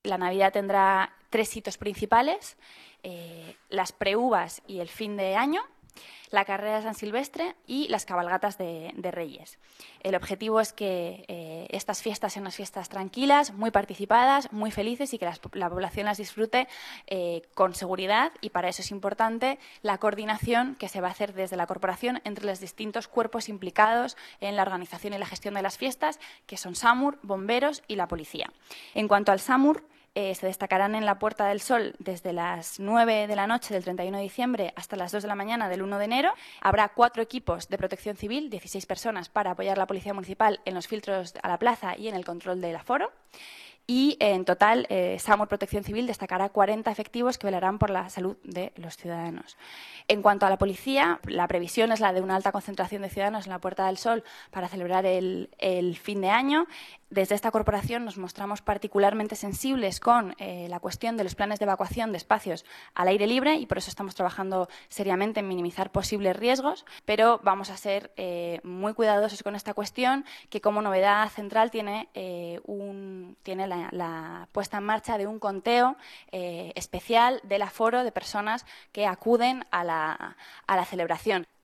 La Navidad tendrá 3 hitos principales, las preuvas y el fin de año, la carrera de San Silvestre y las cabalgatas de Reyes. El objetivo es que estas fiestas sean unas fiestas tranquilas, muy participadas, muy felices y que la población las disfrute con seguridad, y para eso es importante la coordinación que se va a hacer desde la corporación entre los distintos cuerpos implicados en la organización y la gestión de las fiestas, que son SAMUR, bomberos y la policía. En cuanto al SAMUR, se destacarán en la Puerta del Sol desde las 9 de la noche del 31 de diciembre hasta las 2 de la mañana del 1 de enero. Habrá 4 equipos de protección civil, 16 personas para apoyar a la Policía Municipal en los filtros a la plaza y en el control del aforo. Y en total, SAMUR Protección Civil destacará 40 efectivos que velarán por la salud de los ciudadanos. En cuanto a la policía, la previsión es la de una alta concentración de ciudadanos en la Puerta del Sol para celebrar el fin de año. Desde esta corporación nos mostramos particularmente sensibles con la cuestión de los planes de evacuación de espacios al aire libre, y por eso estamos trabajando seriamente en minimizar posibles riesgos, pero vamos a ser muy cuidadosos con esta cuestión, que como novedad central tiene la puesta en marcha de un conteo especial del aforo de personas que acuden a la celebración.